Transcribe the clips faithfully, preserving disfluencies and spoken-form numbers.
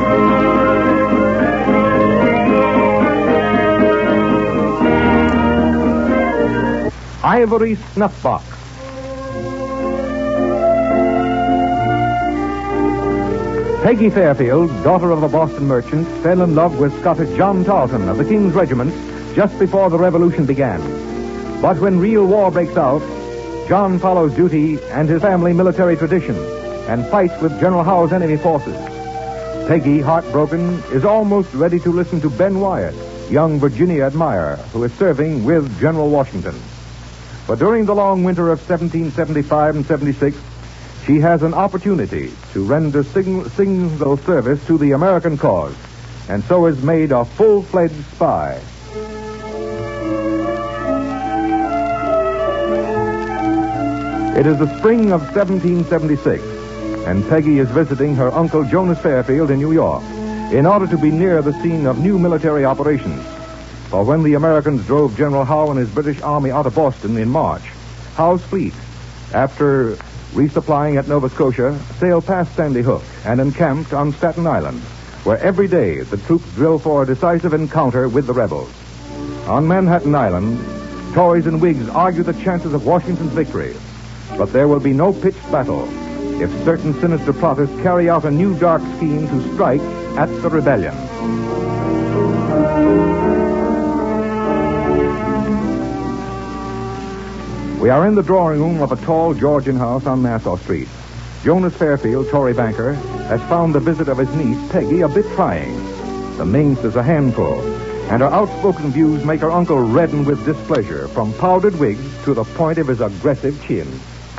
Ivory Snuff Box. Peggy Fairfield, daughter of a Boston merchant, fell in love with Scottish John Tarleton of the King's Regiment just before the Revolution began. But when real war breaks out, John follows duty and his family military tradition and fights with General Howe's enemy forces. Peggy, heartbroken, is almost ready to listen to Ben Wyatt, young Virginia admirer who is serving with General Washington. But during the long winter of seventeen seventy-five and seventy-six, she has an opportunity to render signal, signal service to the American cause, and so is made a full-fledged spy. It is the spring of seventeen seventy-six, and Peggy is visiting her uncle Jonas Fairfield in New York in order to be near the scene of new military operations. For when the Americans drove General Howe and his British Army out of Boston in March, Howe's fleet, after resupplying at Nova Scotia, sailed past Sandy Hook and encamped on Staten Island, where every day the troops drill for a decisive encounter with the rebels. On Manhattan Island, Tories and Whigs argue the chances of Washington's victory, but there will be no pitched battle if certain sinister plotters carry out a new dark scheme to strike at the rebellion. We are in the drawing room of a tall Georgian house on Nassau Street. Jonas Fairfield, Tory banker, has found the visit of his niece, Peggy, a bit trying. The minx is a handful, and her outspoken views make her uncle redden with displeasure, from powdered wigs to the point of his aggressive chin.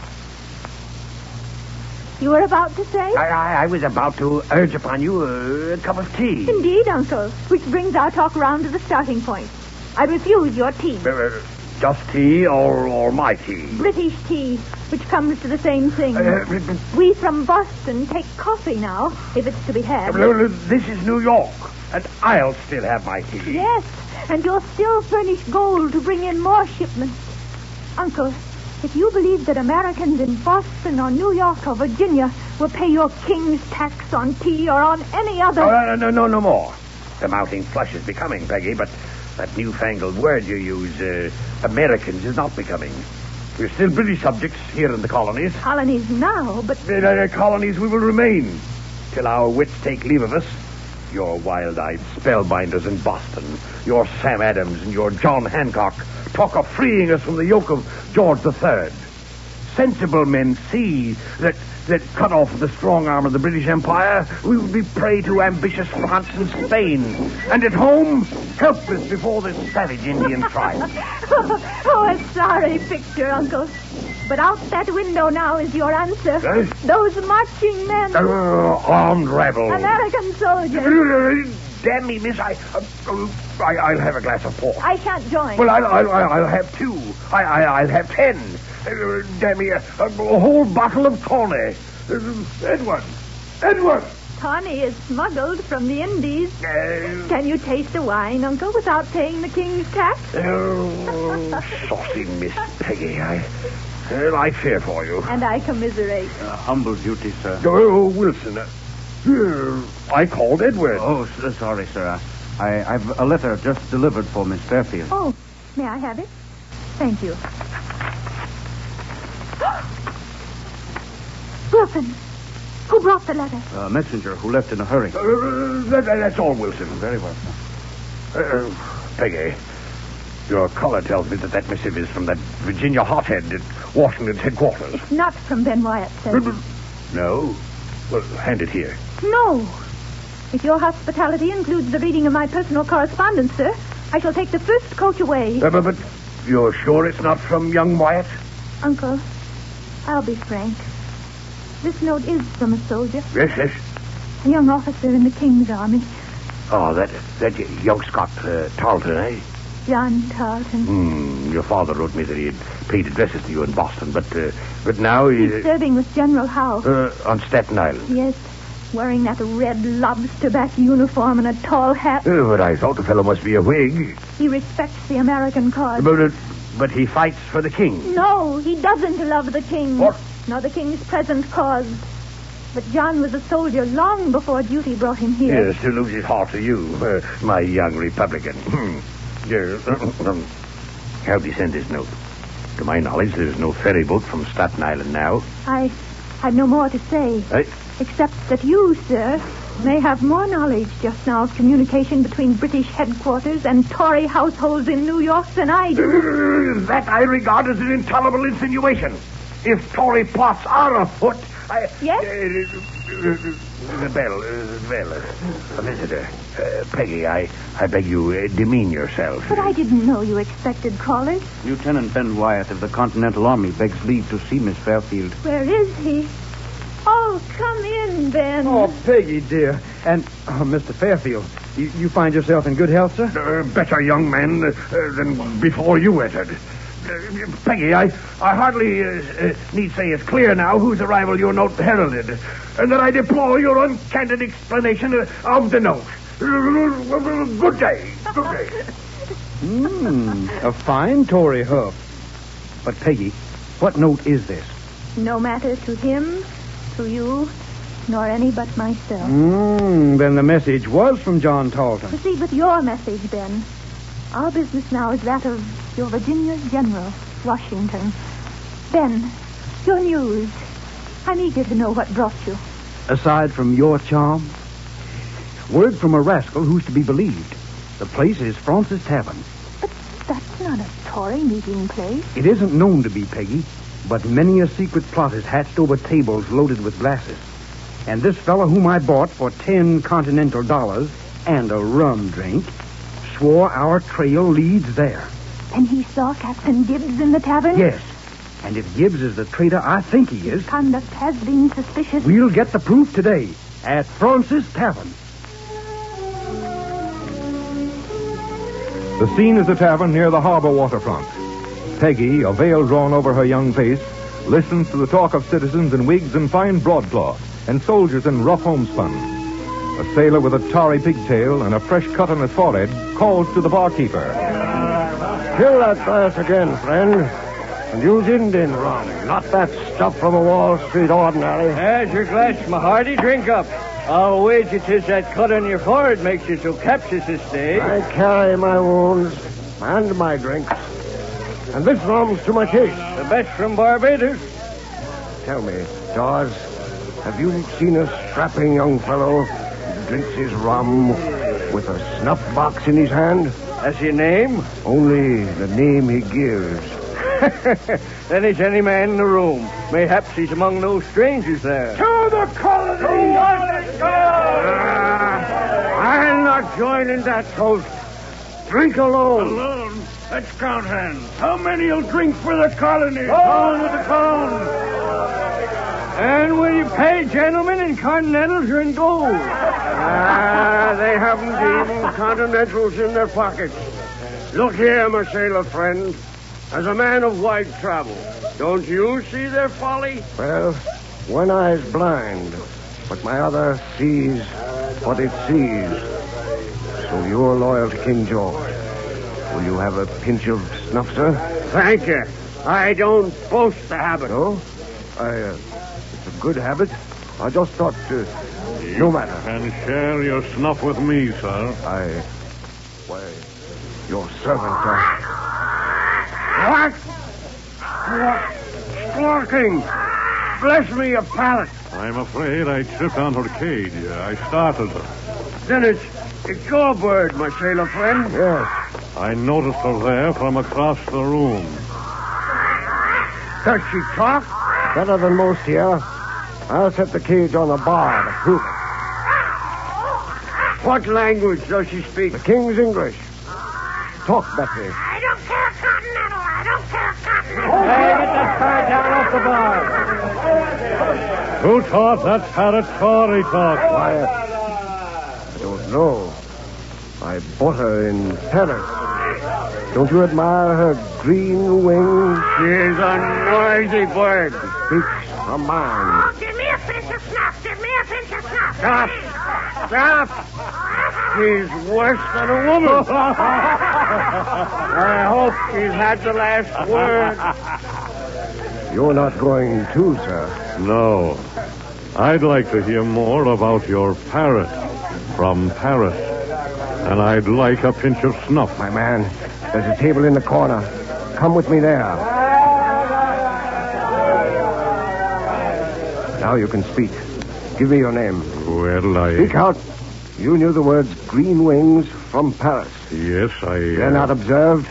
You were about to say? I, I, I was about to urge upon you a, a cup of tea. Indeed, Uncle, which brings our talk round to the starting point. I refuse your tea. Uh, just tea or, or my tea? British tea, which comes to the same thing. Uh, we from Boston take coffee now, if it's to be had. Uh, this is New York, and I'll still have my tea. Yes, and you'll still furnish gold to bring in more shipments. Uncle, if you believe that Americans in Boston or New York or Virginia will pay your king's tax on tea or on any other... Oh, no, no, no, no more. The mounting flush is becoming, Peggy, but that newfangled word you use, uh, Americans, is not becoming. We're still British subjects here in the colonies. Colonies now, but... The uh, colonies we will remain till our wits take leave of us. Your wild-eyed spellbinders in Boston, your Sam Adams and your John Hancock talk of freeing us from the yoke of George the Third. Sensible men see that, that cut off the strong arm of the British Empire, we would be prey to ambitious France and Spain. And at home, helpless before this savage Indian tribe. oh, oh, a sorry picture, Uncle. But out that window now is your answer. Yes? Those marching men. Uh, armed rebels. American soldiers. Damn me, miss, I, uh, I, I'll have a glass of port. I shan't join. Well, I'll, I'll, I'll have two. I, I, I'll have ten. Uh, damn me, a, a whole bottle of tawny. Uh, Edward, Edward. Tawny is smuggled from the Indies. Uh, Can you taste the wine, Uncle, without paying the king's tax? Oh, saucy Miss Peggy, I, well, I fear for you. And I commiserate. Uh, humble duty, sir. Oh, Wilson, uh, uh, I called Edward. Oh, so, sorry, sir. I, I've a letter just delivered for Miss Fairfield. Oh, may I have it? Thank you. Wilson, who brought the letter? A messenger who left in a hurry. Uh, that, that's all, Wilson. Very well, sir. Uh, Peggy, your caller tells me that that missive is from that Virginia hothead at Washington's headquarters. It's not from Ben Wyatt, sir. No? Well, hand it here. No. If your hospitality includes the reading of my personal correspondence, sir, I shall take the first coach away. Uh, but, but you're sure it's not from young Wyatt? Uncle, I'll be frank. This note is from a soldier. Yes, yes. A young officer in the King's Army. Oh, that that young Scot, uh, Tarleton, eh? John Tarleton. Hmm. Your father wrote me that he had paid addresses to you in Boston, but uh, but now he... He's serving with General Howe. Uh, on Staten Island. Yes, wearing that red lobster-back uniform and a tall hat. Uh, but I thought the fellow must be a Whig. He respects the American cause. But, uh, but he fights for the king. No, he doesn't love the king. What? Nor the king's present cause. But John was a soldier long before duty brought him here. Yes, to lose his heart to you, uh, my young Republican. Yes. Help me send this note. To my knowledge, there's no ferry boat from Staten Island now. I have no more to say. I... Except that you, sir, may have more knowledge just now of communication between British headquarters and Tory households in New York than I do. That I regard as an intolerable insinuation. If Tory plots are afoot, I... Yes? Uh, uh, uh, the bell, uh, the bell. Uh, a visitor. Uh, Peggy, I, I beg you, uh, demean yourself. But I didn't know you expected callers. Lieutenant Ben Wyatt of the Continental Army begs leave to see Miss Fairfield. Where is he? Oh, come in, Ben. Oh, Peggy, dear. And, uh, Mister Fairfield, you, you find yourself in good health, sir? Uh, better, young man, uh, than before you entered. Uh, Peggy, I, I hardly uh, uh, need say it's clear now whose arrival your note heralded, and that I deplore your uncandid explanation uh, of the note. Uh, good day. Good day. Hmm, a fine Tory hoof. But, Peggy, what note is this? No matter to him, to you, nor any but myself. Hmm, then the message was from John Talton. Proceed with your message, Ben. Our business now is that of your Virginia General, Washington. Ben, your news. I'm eager to know what brought you. Aside from your charm, word from a rascal who's to be believed. The place is Francis Tavern. But that's not a Tory meeting place. It isn't known to be, Peggy, but many a secret plot is hatched over tables loaded with glasses. And this fellow whom I bought for ten continental dollars and a rum drink swore our trail leads there. And he saw Captain Gibbs in the tavern? Yes. And if Gibbs is the traitor I think he is... His conduct has been suspicious. We'll get the proof today at Francis Tavern. The scene is a tavern near the harbor waterfront. Peggy, a veil drawn over her young face, listens to the talk of citizens in wigs and fine broadcloth and soldiers in rough homespun. A sailor with a tarry pigtail and a fresh cut on his forehead calls to the barkeeper. Fill that glass again, friend. And use Indian rum, not that stuff from a Wall Street ordinary. There's your glass, my hearty. Drink up. I'll wager 'tis that cut on your forehead makes you so captious this day. I carry my wounds and my drinks. And this rum's to my taste. The best from Barbados. Tell me, Dawes, have you seen a strapping young fellow who drinks his rum with a snuff box in his hand? That's your name? Only the name he gives. Then he's any man in the room. Mayhaps he's among those strangers there. To the colony! To Washington! I'll not join in that toast. Drink alone. Alone? Let's count hands. How many'll drink for the colony? Down to the crown. And will you pay, gentlemen, in continentals or in gold? Ah, they haven't even continentals in their pockets. Look here, my sailor friend. As a man of wide travel, don't you see their folly? Well, one eye's blind, but my other sees what it sees. So you're loyal to King George. Will you have a pinch of snuff, sir? Thank you. I don't boast the habit. No? I, uh, it's a good habit. I just thought, uh, no matter. And share your snuff with me, sir. I, why, your servant, uh... What? What? Squawking! Bless me, a pallet. I'm afraid I tripped onto the cage. I started her. Then it's, it's your bird, my sailor friend. Yes. I noticed her there from across the room. Does she talk? Better than most here. I'll set the cage on the bar to prove it. What language does she speak? The King's English. Talk, Betsy. I don't care continental. I don't care continental. Hey, get that car down off the bar. Who taught that parrot Tory talk? Quiet. I don't know. I bought her in Paris. Don't you admire her green wings? She's a noisy bird. Speaks her mind. Oh, give me a pinch of snuff. Give me a pinch of snuff. Stop. Stop. She's worse than a woman. I hope she's had the last word. You're not going too, sir. No. I'd like to hear more about your parrot from Paris. And I'd like a pinch of snuff. My man, there's a table in the corner. Come with me there. Now you can speak. Give me your name. Well, I... Speak out. You knew the words green wings from Paris. Yes, I... Uh... They're not observed?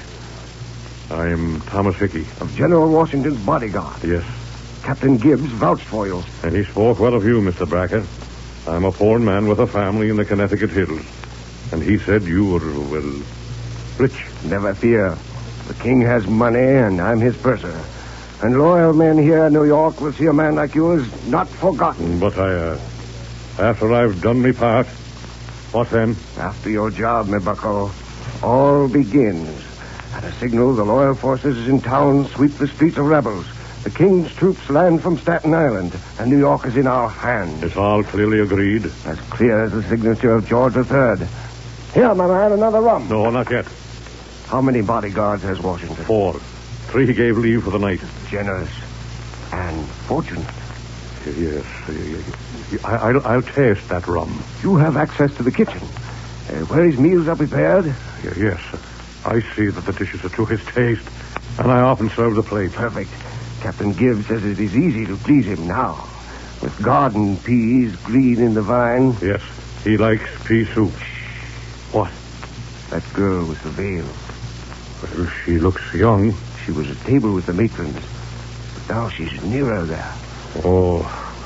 I'm Thomas Hickey. Of General Washington's bodyguard. Yes. Captain Gibbs vouched for you. And he spoke well of you, Mister Brackett. I'm a poor man with a family in the Connecticut hills. And he said you were, well, rich. Never fear. The king has money, and I'm his purser. And loyal men here in New York will see a man like you as not forgotten. But I, uh, after I've done my part, what then? After your job, my bucko, all begins. At a signal, the loyal forces in town sweep the streets of rebels. The king's troops land from Staten Island, and New York is in our hands. It's all clearly agreed? As clear as the signature of George the Third. Here, my man, another rum. No, not yet. How many bodyguards has Washington? Four. Three gave leave for the night. Generous and fortunate. Yes. I, I'll, I'll taste that rum. You have access to the kitchen, uh, where his meals are prepared. Yes. I see that the dishes are to his taste, and I often serve the plate. Perfect. Captain Gibbs says it is easy to please him now. With garden peas green in the vine. Yes. He likes pea soup. What? That girl with the veil. Well, she looks young. She was at table with the matrons. But now she's nearer there. Oh.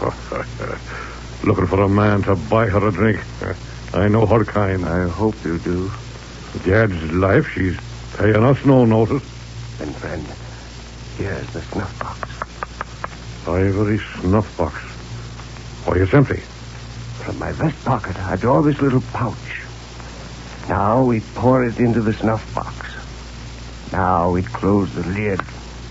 Looking for a man to buy her a drink. I know her kind. I hope you do. Gad's life, she's paying us no notice. Then, friend, here's the snuff box. Ivory snuff box. Why, it's empty. From my vest pocket, I draw this little pouch. Now we pour it into the snuff box. Now we close the lid.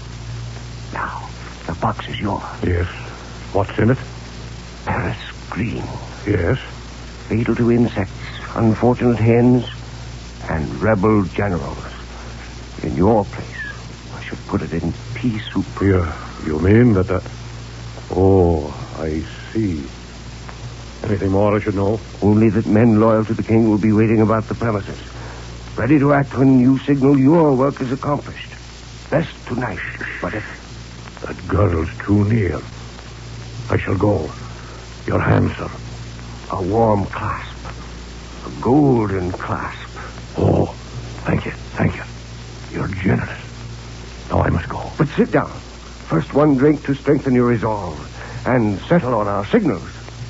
Now, the box is yours. Yes. What's in it? Paris green. Yes. Fatal to insects, unfortunate hens, and rebel generals. In your place, I should put it in pea soup. You, you mean that that... Oh, I see. Anything more I should know? Only that men loyal to the king will be waiting about the premises, ready to act when you signal your work is accomplished. Best tonight, but if... That girl's too near. I shall go. Your hand, sir. A warm clasp. A golden clasp. Oh, thank you, thank you. You're generous. Now I must go. But sit down. First one drink to strengthen your resolve and settle on our signals.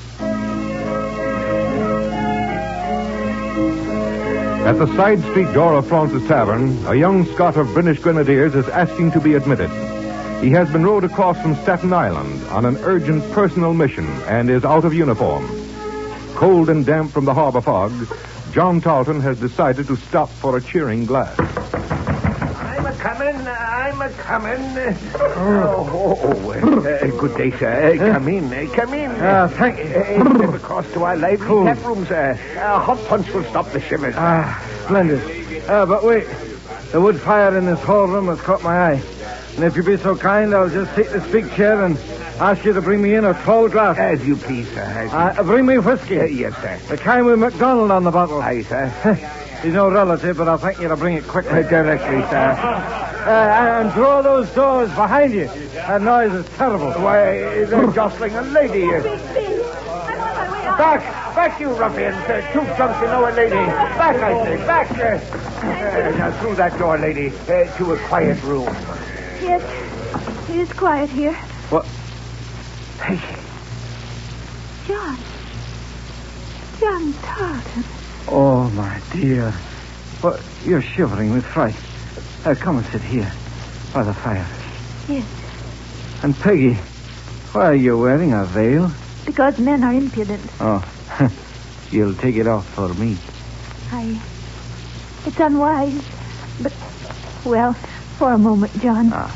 At the side street door of Florence's Tavern, a young Scot of British Grenadiers is asking to be admitted. He has been rowed across from Staten Island on an urgent personal mission and is out of uniform. Cold and damp from the harbor fog, John Tarleton has decided to stop for a cheering glass. I'm a-coming, I'm a-coming. Oh, oh, oh uh, good day, sir. Uh, come in, uh, come in. Ah, uh, thank you. Uh, step across to our lively Cool. tap room, sir. Uh, hot punch will stop the shivers. Ah, splendid. Uh, but wait. The wood fire in this whole room has caught my eye. And if you be so kind, I'll just take this big chair and ask you to bring me in a tall glass. As you please, sir. As you Uh, bring me whiskey. Uh, yes, sir. The kind with MacDonald on the bottle. Aye, sir. He's no relative, but I'll thank you to bring it quickly. Uh, directly, sir. Uh, and draw those doors behind you. That noise is terrible. Why, they're jostling a lady. Please, please. I'm on my way out. Back, back, you ruffians. Uh, two jumps, you know a lady. Back, I say, back. Uh, uh, now, through that door, lady, uh, to a quiet room. Yes, it is quiet here. What? Hey, John. John Tarleton. Oh, my dear. What? You're shivering with fright. Uh, come and sit here by the fire. Yes, And Peggy, why are you wearing a veil? because men are impudent. Oh, you'll take it off for me. I... It's unwise, but... Well, for a moment, John. Ah.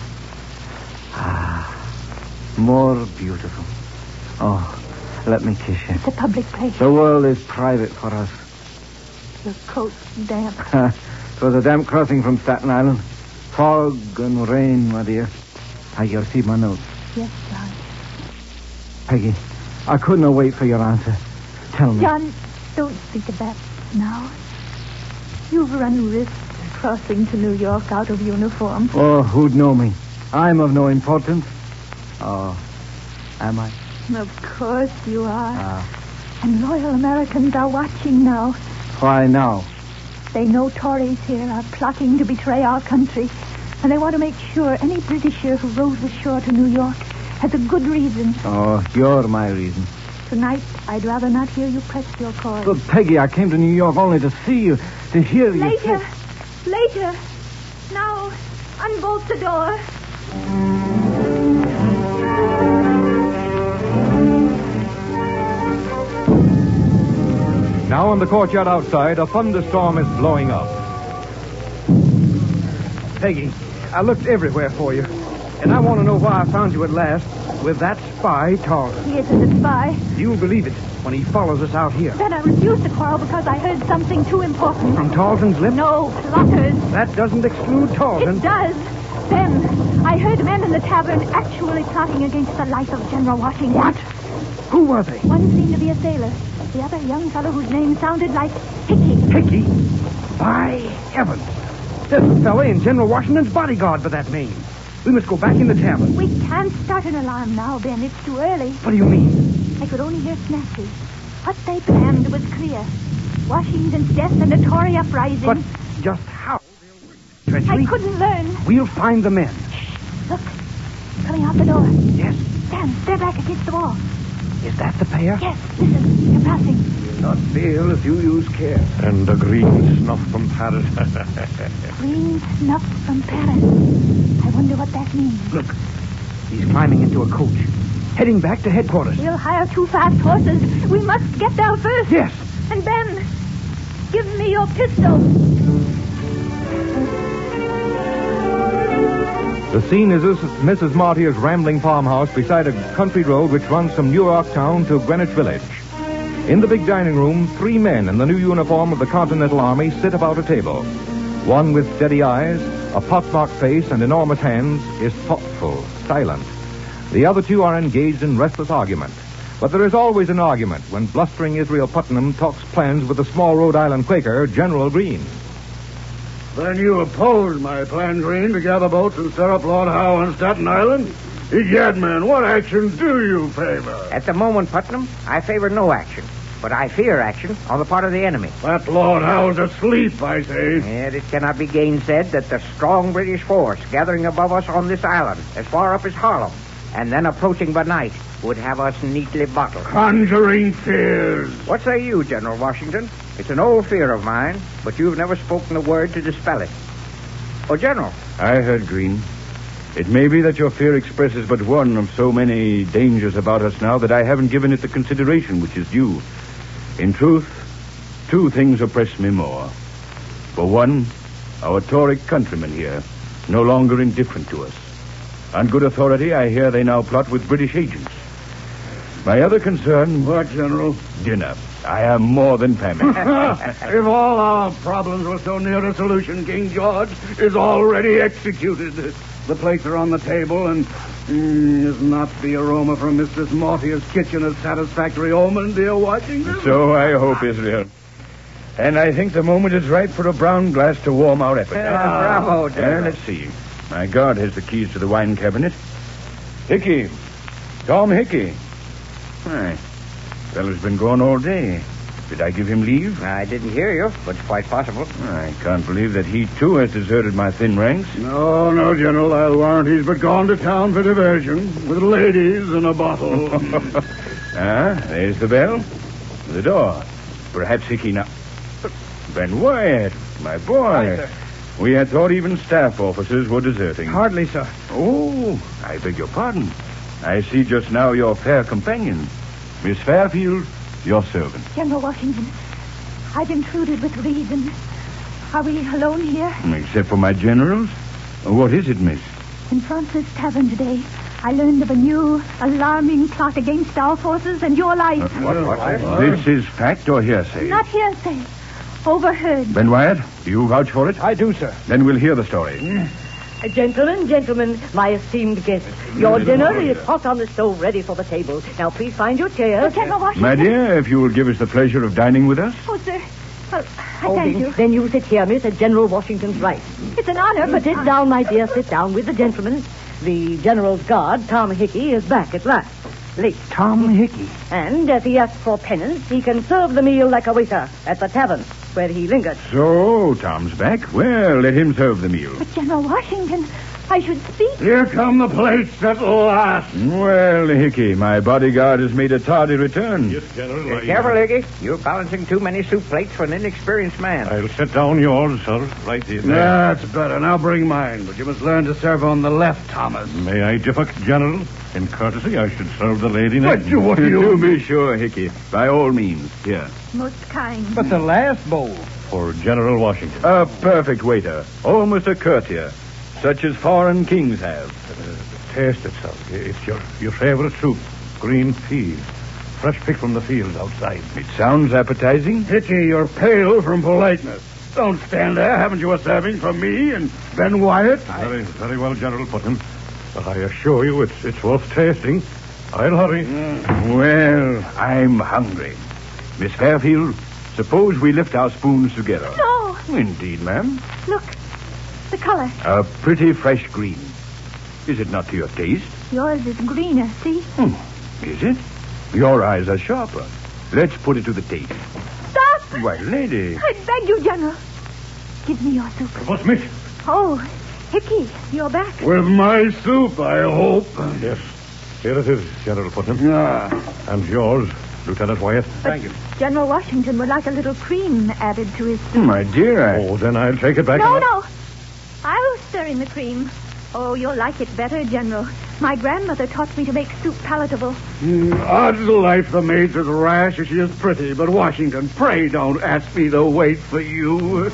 Ah, more beautiful. Oh, let me kiss you. It's a public place. The world is private for us. Your coat's damp. It was a damp crossing from Staten Island. Fog and rain, my dear. I you'll see my notes. Yes, John. Peggy, I couldn't wait for your answer. Tell me. John, don't think of that now. You've run risks crossing to New York out of uniform. Oh, who'd know me? I'm of no importance. Oh, am I? Of course you are. Ah. And loyal Americans are watching now. Why now? They know Tories here are plotting to betray our country. And they want to make sure any Britisher who rows ashore to New York has a good reason. Oh, you're my reason. Tonight, I'd rather not hear you press your cause. But, Peggy, I came to New York only to see you, to hear you. Later. Later. Now, unbolt the door. Now in the courtyard outside, a thunderstorm is blowing up. Peggy, I looked everywhere for you. And I want to know why I found you at last with that spy, Tarleton. He isn't a spy. You'll believe it when he follows us out here. Then I refused to quarrel because I heard something too important. From Tarleton's lips? No, plotters. That doesn't exclude Tarleton. It does. Then, I heard men in the tavern actually plotting against the life of General Washington. What? Who were they? One seemed to be a sailor. The other, a young fellow whose name sounded like Hickey. Hickey? By heavens. There's a fella in General Washington's bodyguard by that name. We must go back in the tavern. We can't start an alarm now, Ben. It's too early. What do you mean? I could only hear snatches. What they planned was clear. Washington's death and a Tory uprising. But just how? Treachery? I couldn't learn. We'll find the men. Look, coming out the door. Yes? Dan, they're back against the wall. Is that the pair? Yes, listen, they're passing. You'll not fail if you use care. And a green snuff from Paris. Green snuff from Paris. I wonder what that means. Look, he's climbing into a coach, heading back to headquarters. We'll hire two fast horses. We must get there first. Yes. And Ben, give me your pistol. The scene is Missus Martier's rambling farmhouse beside a country road which runs from New York town to Greenwich Village. In the big dining room, three men in the new uniform of the Continental Army sit about a table. One with steady eyes, a pockmarked face, and enormous hands is thoughtful, silent. The other two are engaged in restless argument. But there is always an argument when blustering Israel Putnam talks plans with the small Rhode Island Quaker, General Greene. Then you oppose my plan, Green, to gather boats and stir up Lord Howe on Staten Island? Egad, man, what action do you favor? At the moment, Putnam, I favor no action. But I fear action on the part of the enemy. That Lord Howe's asleep, I say. Yet it cannot be gainsaid that the strong British force gathering above us on this island, as far up as Harlem, and then approaching by night, would have us neatly bottled. Conjuring fears. What say you, General Washington? It's an old fear of mine, but you've never spoken a word to dispel it. Oh, General. I heard, Green. It may be that your fear expresses but one of so many dangers about us now that I haven't given it the consideration which is due. In truth, two things oppress me more. For one, our Tory countrymen here, no longer indifferent to us. On good authority, I hear they now plot with British agents. My other concern... What, General? Dinner. I am more than famished. If all our problems were so near a solution, King George is already executed. The plates are on the table, and mm, is not the aroma from Mistress Mortier's kitchen a satisfactory omen, dear Washington? So I hope, Israel. And I think the moment is ripe for a brown glass to warm our appetite. Ah, bravo, General. Uh, let's see. My guard has the keys to the wine cabinet. Hickey. Tom Hickey. Aye. Fellow's been gone all day. Did I give him leave? I didn't hear you, but it's quite possible. I can't believe that he, too, has deserted my thin ranks. No, no, General. I'll warrant he's but gone to town for diversion, with ladies and a bottle. Ah, there's the bell. The door. Perhaps Hickey now... Ben Wyatt, my boy. Hi, sir. We had thought even staff officers were deserting. Hardly, sir. Oh, I beg your pardon. I see just now your fair companion. Miss Fairfield, your servant. General Washington, I've intruded with reason. Are we alone here? Except for my generals? What is it, miss? In Francis Tavern today, I learned of a new, alarming plot against our forces and your life. Uh, what, what, what? This is fact or hearsay? Not hearsay. Overheard. Ben Wyatt, do you vouch for it? I do, sir. Then we'll hear the story. Gentlemen, gentlemen, my esteemed guests, your dinner is hot on the stove, ready for the table. Now, please find your chairs. General Washington. My dear, if you will give us the pleasure of dining with us. Oh, sir. Well, I Oh, thank then, you. then you sit here, miss, at General Washington's right. It's an honor, but... Sit down, my dear, sit down with the gentlemen. The General's guard, Tom Hickey, is back at last. Late. Tom Hickey. And as he asked for penance, he can serve the meal like a waiter at the tavern where he lingered. So, Tom's back. Well, let him serve the meal. But General Washington, I should speak. Here come the plates at last. Well, Hickey, my bodyguard has made a tardy return. Yes, General. I- Careful, Hickey. You're balancing too many soup plates for an inexperienced man. I'll set down yours, sir, right here. That's better. Now bring mine, but you must learn to serve on the left, Thomas. May I differ, General? In courtesy, I should serve the lady next. What you, what you... To be sure, Hickey. By all means. Here. Most kind. But the last bowl. For General Washington. A perfect waiter. Almost a courtier. Such as foreign kings have. Uh, taste it, sir. It's your, your favorite soup. Green peas. Fresh picked from the fields outside. It sounds appetizing. Hickey, you're pale from politeness. Don't stand there. Haven't you a serving for me and Ben Wyatt? Very, very well, General Putnam. But I assure you it's it's worth tasting. I'll hurry. Mm. Well, I'm hungry. Miss Fairfield, suppose we lift our spoons together. No. Indeed, ma'am. Look, the color. A pretty fresh green. Is it not to your taste? Yours is greener, see? Hmm. Is it? Your eyes are sharper. Let's put it to the taste. Stop! Why, lady. I beg you, General. Give me your soup. What's Miss? Oh, Hickey, you're back. With my soup, I hope. Yes. Here it is, General Putnam. Ah. And yours, Lieutenant Wyatt. Thank you. General Washington would like a little cream added to his soup. My dear, I... Oh, then I'll take it back. No, and- no. I'll stir in the cream. Oh, you'll like it better, General. My grandmother taught me to make soup palatable. Mm, odds life, the maid's as rash as she is pretty. But, Washington, pray don't ask me to wait for you.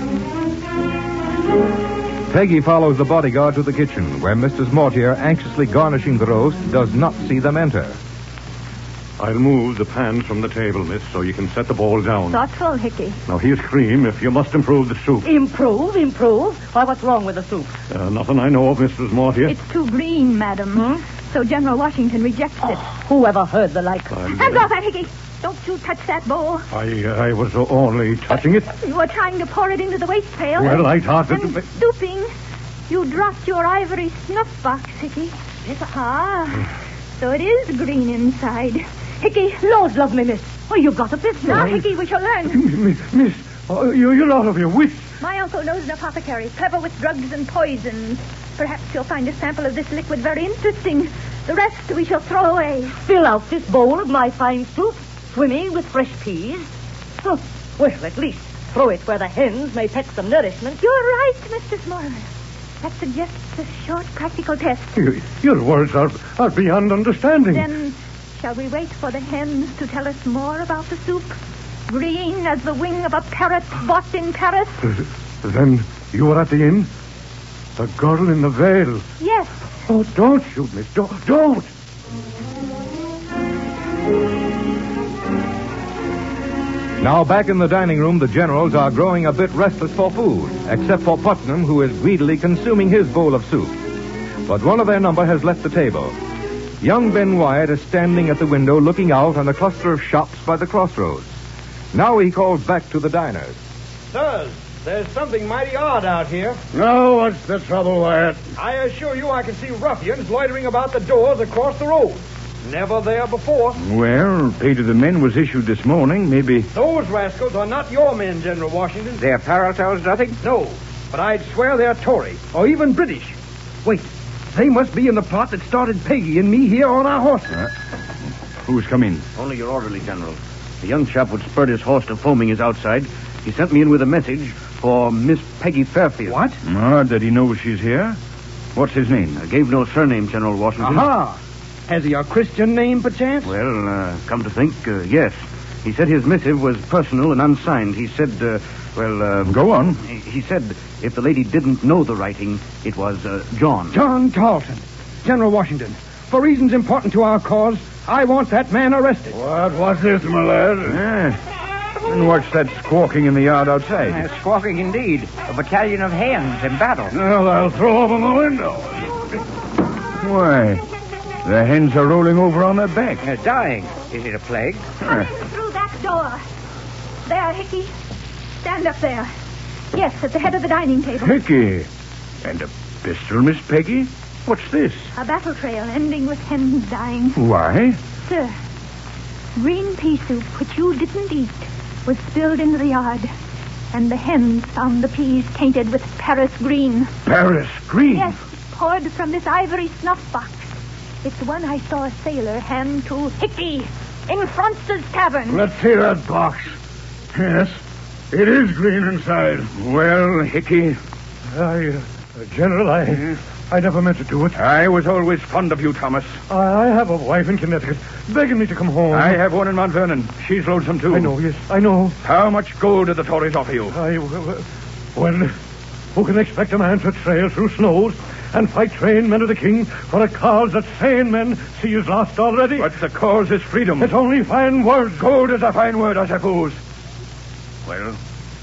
Peggy follows the bodyguard to the kitchen, where Missus Mortier, anxiously garnishing the roast, does not see them enter. I'll move the pans from the table, miss, so you can set the bowl down. Thoughtful, Hickey. Now, here's cream if you must improve the soup. Improve, improve? Why, what's wrong with the soup? Uh, nothing I know of, Missus Mortier. It's too green, madam. Hmm? So General Washington rejects it. Who ever heard the like? I'll- Hands off that, Hickey. Don't you touch that bowl. I, uh, I was only touching it. You were trying to pour it into the waste pail. Well, I thought that... And stooping, you dropped your ivory snuff box, Hickey. Yes, ah, so it is green inside. Hickey. Lord love me, miss. Oh, you've got a business. Now, Hickey, we shall learn. Miss, miss oh, you, you're out of your wits. My uncle knows an apothecary, clever with drugs and poisons. Perhaps you'll find a sample of this liquid very interesting. The rest we shall throw away. Fill out this bowl of my fine soup, swimming with fresh peas. Oh, well, at least throw it where the hens may peck some nourishment. You're right, Mister Small. That suggests a short practical test. Your, your words are, are beyond understanding. Then, shall we wait for the hens to tell us more about the soup? Green as the wing of a parrot bought in Paris? Then you were at the inn? The girl in the veil. Yes. Oh, don't shoot, miss. Don't. Don't. Now, back in the dining room, the generals are growing a bit restless for food, except for Putnam, who is greedily consuming his bowl of soup. But one of their number has left the table. Young Ben Wyatt is standing at the window looking out on a cluster of shops by the crossroads. Now he calls back to the diners. Sirs, there's something mighty odd out here. No, what's the trouble, Wyatt? I assure you I can see ruffians loitering about the doors across the road. Never there before. Well, pay to the men was issued this morning. Maybe... Those rascals are not your men, General Washington. Their apparel tells nothing? No, but I'd swear they're Tory, or even British. Wait, they must be in the plot that started Peggy and me here on our horses. Uh, who's come in? Only your orderly, General. The young chap would spurt his horse to foaming is outside. He sent me in with a message for Miss Peggy Fairfield. What? Odd that he knows she's here. What's his name? I gave no surname, General Washington. Aha! Has he a Christian name, perchance? Well, uh, come to think, uh, yes. He said his missive was personal and unsigned. He said, uh, well, uh... Go on. He, he said if the lady didn't know the writing, it was uh, John. John Tarleton. General Washington, for reasons important to our cause, I want that man arrested. What? What's this, my lad? Ah, And what's that squawking in the yard outside? Uh, squawking indeed. A battalion of hens in battle. Well, I'll throw open the window. Why, the hens are rolling over on their back. Uh, dying. Is it a plague? Coming through that door. There, Hickey. Stand up there. Yes, at the head of the dining table. Hickey. And a pistol, Miss Peggy? What's this? A battle trail ending with hens dying. Why? Sir, green pea soup, which you didn't eat, was spilled into the yard. And the hens found the peas tainted with Paris green. Paris green? Yes, poured from this ivory snuff box. It's the one I saw a sailor hand to Hickey in France's tavern. Let's see that box. Yes, it is green inside. Well, Hickey. I, uh, General, I, I never meant to do it. I was always fond of you, Thomas. I, I have a wife in Connecticut begging me to come home. I have one in Mount Vernon. She's lonesome, too. I know, yes, I know. How much gold did the Tories offer you? I, well, well, who can expect a man to trail through snows and fight trained men of the king for a cause that sane men see is lost already? But the cause is freedom. It's only fine words. Gold is a fine word, I suppose. Well,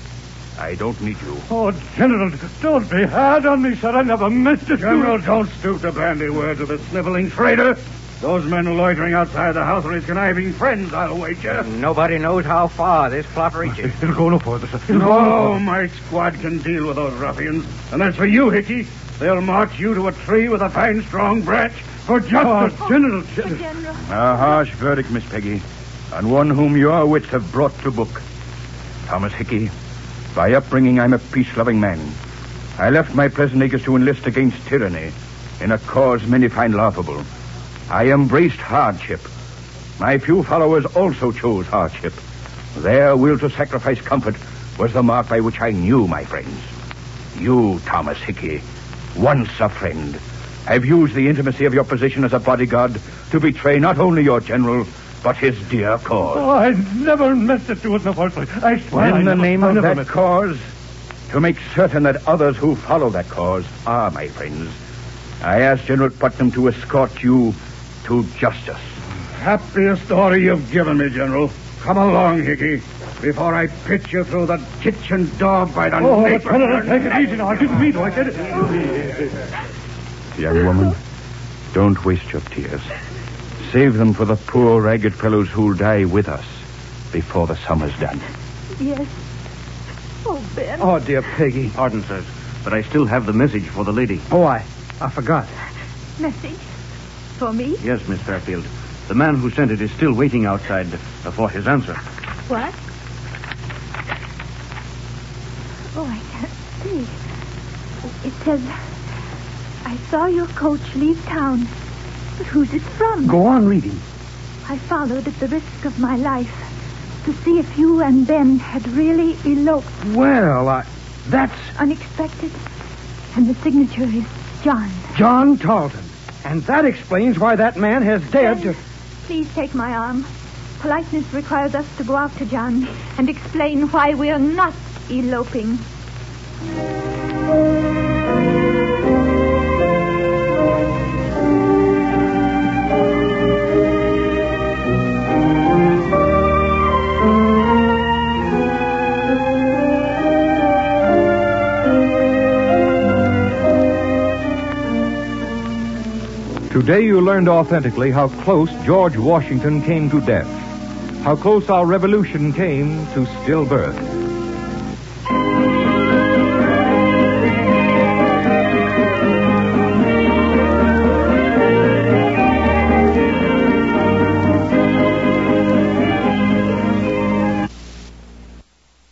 I don't need you. Oh, General, don't be hard on me, sir. I never meant to. General, don't stoop to bandy words with a sniveling traitor. Those men loitering outside the house are his conniving friends, I'll wager. Nobody knows how far this plot reaches. It'll go no further, sir. It'll go no further. My squad can deal with those ruffians. And as for you, Hickey, they'll march you to a tree with a fine, strong branch for justice. Oh, General, General. General. A harsh verdict, Miss Peggy, and one whom your wits have brought to book. Thomas Hickey, by upbringing, I'm a peace-loving man. I left my pleasant acres to enlist against tyranny in a cause many find laughable. I embraced hardship. My few followers also chose hardship. Their will to sacrifice comfort was the mark by which I knew my friends. You, Thomas Hickey, once a friend, have used the intimacy of your position as a bodyguard to betray not only your general, but his dear cause. Oh, I never meant to do it in the first place. I swear. In I the never, name I of never that cause, to make certain that others who follow that cause are my friends, I ask General Putnam to escort you to justice. Happiest story you've given me, General. Come along, Hickey, before I pitch you through the kitchen door by the Oh, nape. General, take it easy now. I didn't mean to. I said it. Young woman, don't waste your tears. Save them for the poor ragged fellows who'll die with us before the summer's done. Yes. Oh, Ben. Oh, dear Peggy. Pardon, sirs, but I still have the message for the lady. Oh, I, I forgot. Message? For me? Yes, Miss Fairfield. The man who sent it is still waiting outside for his answer. What? Oh, I can't see. It says, I saw your coach leave town. But who's it from? Go on reading. I followed at the risk of my life to see if you and Ben had really eloped. Well, I... That's... Unexpected. And the signature is John. John Tarleton. And that explains why that man has dared Ben, to... Please take my arm. Politeness requires us to go out to John and explain why we're not eloping. Today you learned authentically how close George Washington came to death, how close our revolution came to stillbirth.